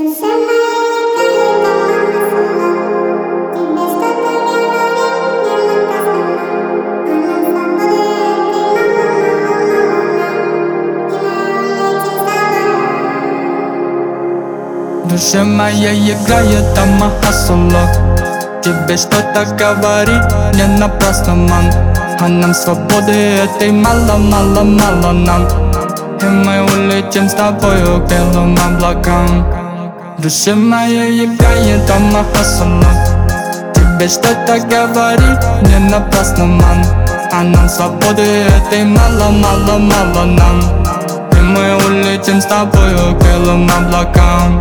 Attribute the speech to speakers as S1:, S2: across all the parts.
S1: Душа моя играет домохасула. Тебе что-то говорит не напрасно, ман. А нам свободы этой мало, мало, мало нам. И мы улетим с тобою к белым облакам. Душа моя играет домохасула. Тебе что-то говорит не напрасно, ман. А нам свободы этой мало, мало, мало нам. И мы улетим с тобою к белым облакам.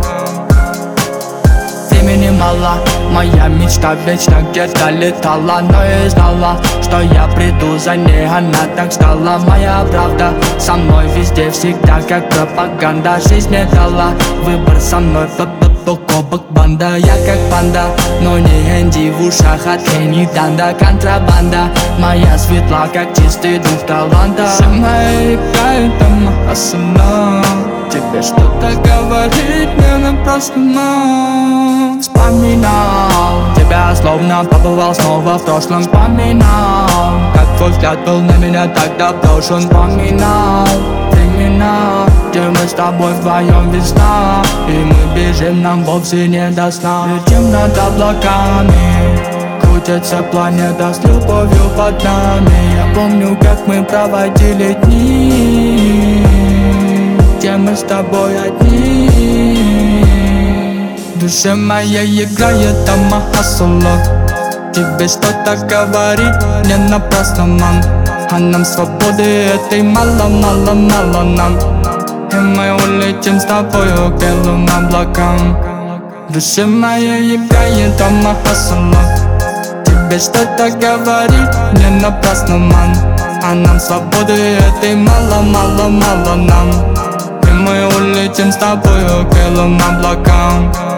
S1: Времени мало, моя мечта вечно где-то летала. Но я знала, что я приду за ней, она так стала моя правда. Со мной везде, всегда, как пропаганда. Жизнь мне дала выбор, со мной бок банда. Я как панда, но не Энди в ушах от Хенни Данда. Контрабанда моя светла, как чистый дух таланта. Душа моя играет домохасула. Тебе что-то говорит не напрасно. Вспоминал тебя, словно побывал снова в прошлом. Вспоминал, как твой взгляд был на меня тогда брошен. Вспоминал времена, где мы с тобой вдвоем весна. И мы бежим, нам вовсе не до сна. Летим над облаками, крутится планета с любовью под нами. Я помню, как мы проводили дни, где мы с тобой одни. Душа моя играет домохасула. Тебе что-то говорит не напрасно, ман. А нам свободы этой мало, мало, мало нам. И мы улетим с тобою к белым облакам. Душа моя играет домохасула. Тебе что-то говорит не напрасно, ман. А нам свободы этой мало, мало, мало нам. И мы улетим с тобою к белым облакам.